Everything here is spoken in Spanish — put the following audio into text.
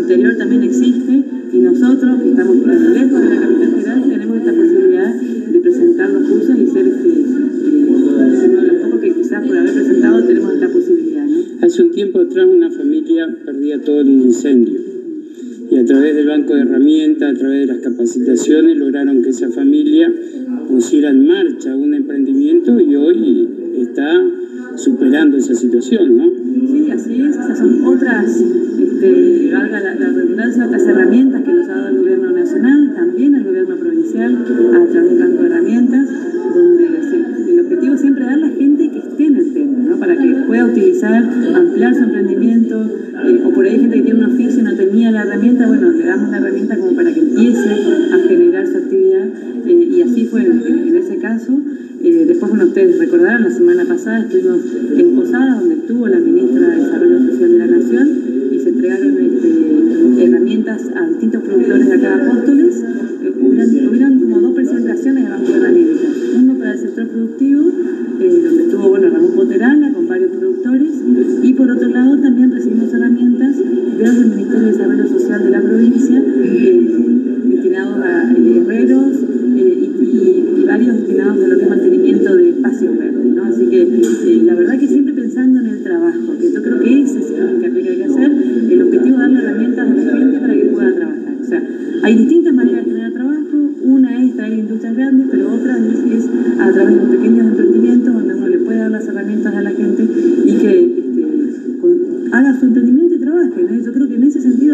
interior también existe, y nosotros, que estamos lejos de la capital federal, tenemos esta posibilidad de presentar los cursos y ser uno de los pocos que quizás por haber presentado tenemos esta posibilidad, ¿no? Hace un tiempo atrás una familia perdía todo en un incendio y a través del banco de herramientas, a través de las capacitaciones, lograron que esa familia pusiera en marcha un emprendimiento y hoy está superando esa situación, ¿no? Sí, así es. Esas son otras, valga la redundancia, otras herramientas que nos ha dado el gobierno nacional, también el gobierno provincial, a través del banco de herramientas, donde el objetivo siempre es dar a la gente que esté en el tema, ¿no? Para que pueda utilizar, ampliar su emprendimiento, o por ahí gente que tiene un oficio y no tenía la herramienta, bueno, le damos la herramienta como para que empiece a generar su actividad, y así fue en ese caso. Después, bueno, ustedes recordarán, la semana pasada estuvimos en Posadas, donde estuvo la ministra de Desarrollo Social de la Nación, y se entregaron herramientas a distintos productores de acá de Apóstoles. Hubieron como 2 presentaciones de banco de herramientas. Uno para el sector productivo, donde estuvo, bueno, Ramón Poterala con varios productores, y por otro lado también recibimos herramientas desde el Ministerio de Desarrollo Social de la provincia, destinados a herreros, y varios destinados a lo que es mantenimiento de espacios verdes, ¿no? Así que la verdad que siempre pensando en el trabajo, que yo creo que ese es el hincapié que hay que hacer, el objetivo es darle herramientas a la gente para que pueda trabajar. O sea, hay distintas maneras de generar trabajo, una es traer industrias grandes, pero otra es a través de los pequeños emprendimientos donde uno le puede dar las herramientas a la gente y que haga su emprendimiento y trabaje, ¿no? Yo creo que en ese sentido